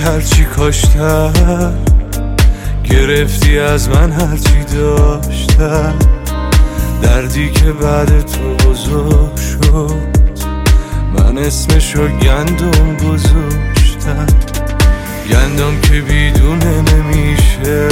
هرچی کاشتم، گرفتی از من هرچی داشتم. دردی که بعد تو بزرگ شد، من اسمشو گندم گذاشتم. گندم که بیدونه نمیشه،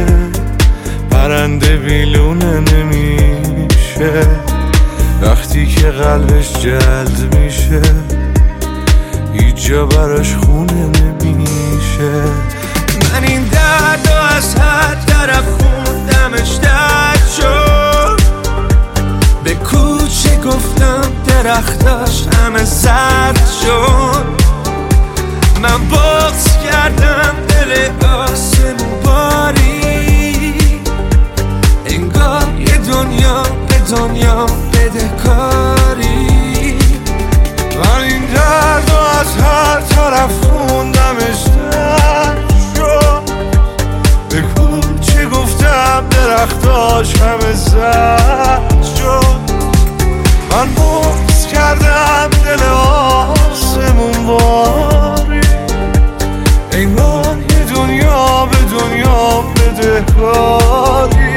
پرنده بیلونه نمیشه. وقتی که قلبش جلد میشه، هیچ جا براش خونه نمیشه. من این دردو از هر طرف خوندمش درد شد. به کوچه گفتم درختاش همه زرد شد. من بغض کردم دل آسمون باری، انگار یه دنیا به دنیا بدهکاری. من این دردو از هر طرف خوندمش درد شد. به کوچه گفتم درختاش همه زرد شد. من بغض کردم دل آسمون باری، انگار یه دنیا به دنیا بدهکاری.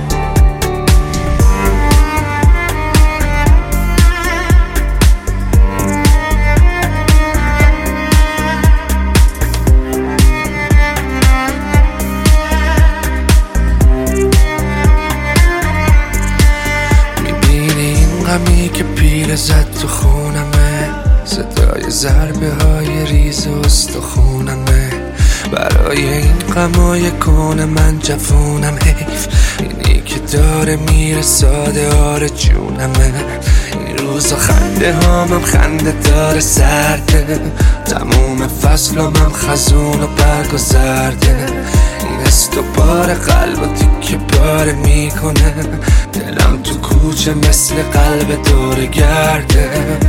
غمی که پیره زد تو خونمه، صدای ضربه های ریز استخونمه. برای این غمای کون من جوونم، حیف اینی که داره میره ساده آره جونمه. این روزا خنده هامم خنده داره سرده، تموم فصلم خزون و برگ و زرده. این استوبار قلب و تیکه پاره میکنه، دلم تو کوچه مثل قلب دور گرده.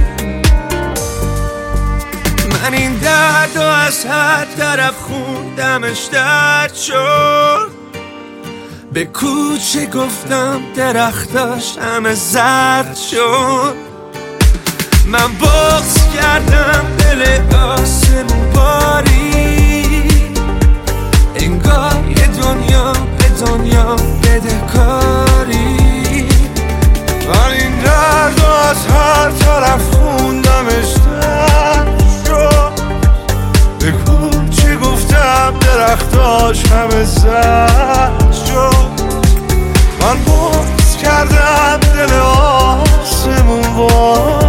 من این دردو از هر طرف خوندمش درد شد. به کوچه گفتم درختاش همه زرد شد. من بغض کردم دل آسمون باری، انگار یه دنیا به دنیا بدهکاری. من این دردو از هر طرف خوندمش درد شد. به کوچه گفتم درختاش همه زرد شد. من بغض کردم دل آسمون باری،